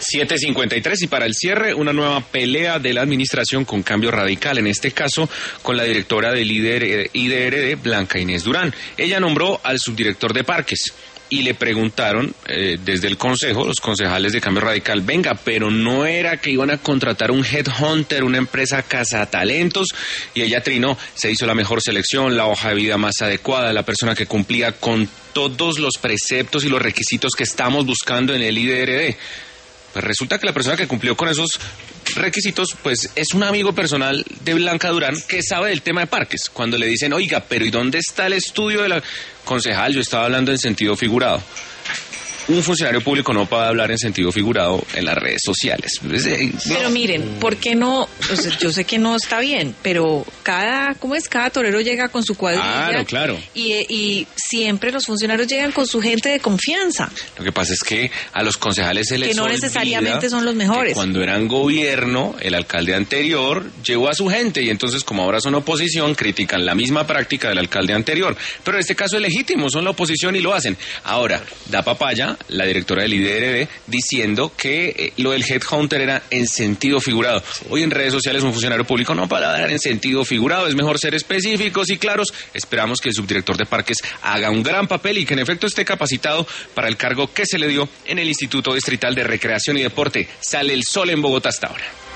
7:53 y para el cierre, una nueva pelea de la administración con cambio radical, en este caso con la directora del IDRD, Blanca Inés Durán. Ella nombró al subdirector de parques y le preguntaron desde el consejo, los concejales de Cambio Radical, venga, pero no era que iban a contratar un headhunter, una empresa cazatalentos, y ella trinó, se hizo la mejor selección, la hoja de vida más adecuada, la persona que cumplía con todos los preceptos y los requisitos que estamos buscando en el IDRD. Pues resulta que la persona que cumplió con esos requisitos, pues es un amigo personal de Blanca Durán que sabe del tema de parques. Cuando le dicen, oiga, pero ¿y dónde está el estudio de la concejal? Yo estaba hablando en sentido figurado. Un funcionario público no puede hablar en sentido figurado en las redes sociales. Pero miren, ¿por qué no? Pues yo sé que no está bien, pero cada torero llega con su cuadrilla. Claro. Y siempre los funcionarios llegan con su gente de confianza. Lo que pasa es que a los concejales se les olvida que no necesariamente son los mejores. Cuando eran gobierno, el alcalde anterior llevó a su gente y entonces, como ahora son oposición, critican la misma práctica del alcalde anterior. Pero en este caso es legítimo, son la oposición y lo hacen. Ahora, da papaya la directora del IDRD diciendo que lo del headhunter era en sentido figurado. Hoy en redes sociales un funcionario público no para dar en sentido figurado, es mejor ser específicos y claros. Esperamos que el subdirector de parques haga un gran papel y que en efecto esté capacitado para el cargo que se le dio en el Instituto Distrital de Recreación y Deporte. Sale el sol en Bogotá hasta ahora.